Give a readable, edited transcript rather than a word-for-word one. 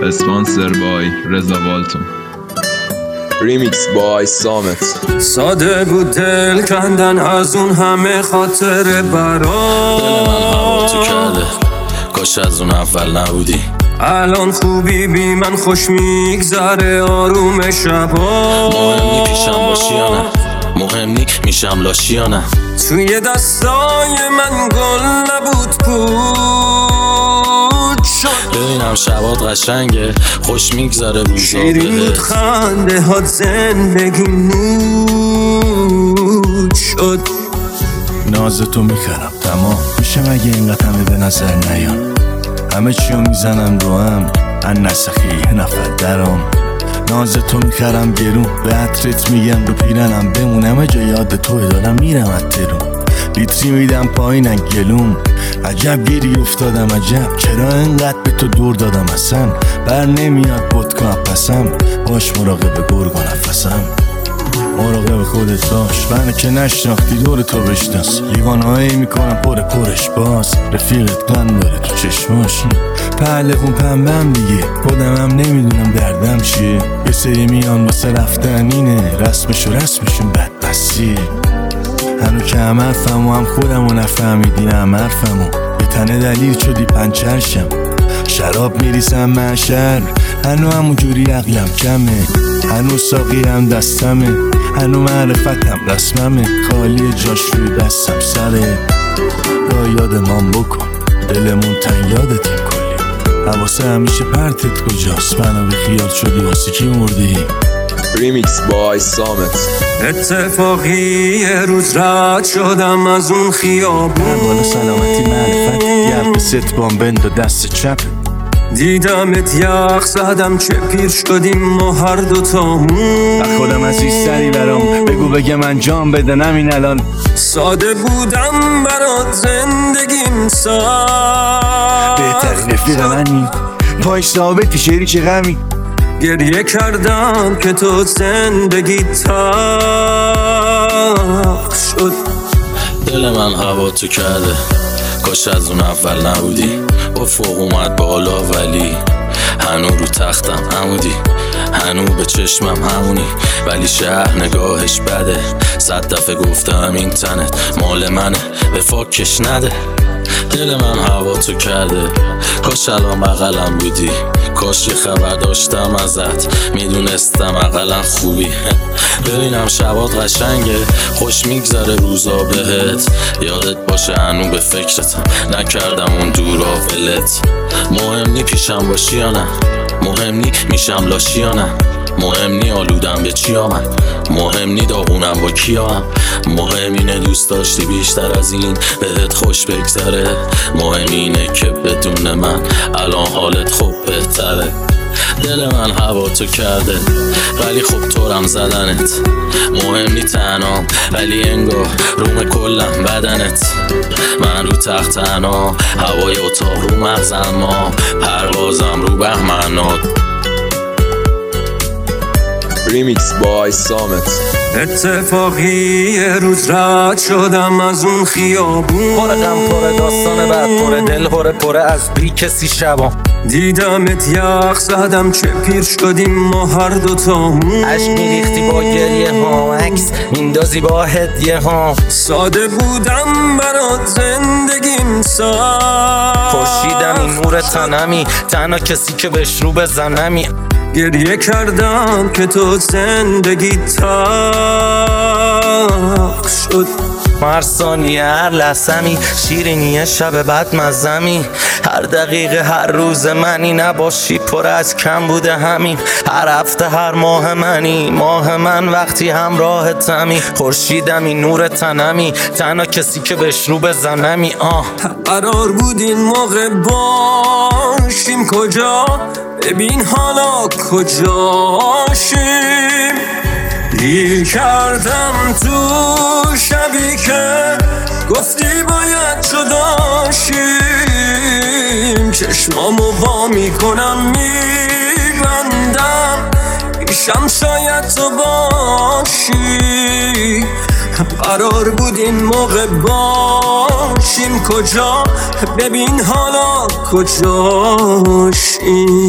اسپانسر بای رضا والتون. ریمیکس بای سامت. ساده بود دل کندن از اون همه خاطر برا. دل من هوا تو کرده، کاش از اون اول نبودی. الان خوبی بی من خوش میگذره آروم شبا. مهم نی پیشم باشی یا نه، مهم نی میشم لاشی یا نه. توی دستای من گل نبود پود شد. ببینم شبات قشنگه، خوش میگذره روزا شیرین بود خنده هات زندگی نود شد. نازتو میخرم تمام میشه مگه اینقدر همه به نظر نیان. همه چیو میزنم رو هم ان نسخی یه نفر درام. نازتو میخرم گرون به عطرت میگم رو پیرنم بمون. همه جا یاد توی دارم میرم اترون. لیتری میدم پایینن گلوم. عجب گیری افتادم عجب چرا انقدر به تو دور دادم اصلا. بر نمیاد بودکا پسم باش مراقب گرگ و نفسم. مراقب خودت باش منو که نشناختی دور تو بشناس. لیوانهایی میکنم پرش باز. رفیقت قند داره تو چشماش پهلقون پنبم دیگه. خودم هم نمیدونم دردم چیه. یه سری میان واسه رفتن اینه رسمشون بدبسیه. هنو که هم حرفمو هم خودمو نفهمیدی هم حرفمو. به تنه دلیل شدی پنچرشم. شراب میریسم معشر هنو همونجوری عقلم کمه. هنو ساقیم دستمه هنو معرفتم رسممه. خالی جاش روی دستم سره. را یادمان بکن دلمون تن یادتیم کلی. حواسه همیشه پرتت کجاست. منو به خیال شدی واسه کی مردی. ریمیکس بای سامت. اتفاقی یه روز رد شدم از اون خیابون. بالا سلامتی معرفت گرد ست بامبند و دست چپ. دیدمت یخ زدم چه پیر شدیم ما هر دوتامون. خودم عزیز سری برام بگو بگم انجام بده نمین الان. ساده بودم برات زندگیم سخت. بهترین رفیق منی پایش ثابتی شعری چه غمی. گریه کردم که تو زندگی تلخ شد. دل من هوا تو کرده، کاش از اون اول نبودی. افق اومد بالا ولی هنو رو تختم عمودی. هنو به چشمم همونی ولی شهر نگاهش بده. 100 دفعه گفتم این تنت مال منه به فاکش نده. دل من هوا تو کرده، کاش الان بغلم بودی. کاش یه خبر داشتم ازت میدونستم اقلا خوبی. ببینم شبات قشنگه، خوش میگذره روزا بهت. یادت باشه هنو به فکرتم نکردم اون دورا ولت. مهم نی پیشم باشی یا نه، مهم نی میشم لاشی یا نه. مهم نی آلودم به چی آمد، مهم نی داغونم با کیام. مهم اینه دوست داشتی بیشتر از این بهت خوش بگذره. مهم اینه که بدون من الان حالت خوب بهتره. دل من هوا تو کرده ولی خب طورم زدنت. مهم نی تنها ولی انگار روم کلم بدنت. من رو تخت تنها هوای اتاق رو مغزم ما پروازم رو بهمنات. ریمیکس بای سامت. اتفاقی یه روز رد شدم از اون خیابون. پر غم پر داستان بعد پر دل پر از بی کسی شبا. دیدمت یخ زدم چه پیر شدیم ما هر دوتامون. عشق میریختی با گریه ها عکس میندازی با هدیه ها. ساده بودم برات زندگیم سخت. خورشیدم این نور تنمی تنها کسی که بهش رو بزنمی. گریه کردم که تو زندگی تلخ شد. هر ثانیه هر لحظمی شیرینی شب بعد مزمی. هر دقیقه هر روز منی نباشی پر از کم بوده همین. هر هفته هر ماه منی ماه من وقتی همراه تمی. خورشیدم این نور تنمی تنها کسی که بهش رو بزنمی. قرار بود این موقع باشیم کجا، ببین حالا کجاشیم. دیر کردم تو شبی که گفتی باید جداشیم. چشمامو وا میکنم میبندم پیشم شاید تو باشی. قرار بود این موقع باشیم کجا، ببین حالا کجاشیم.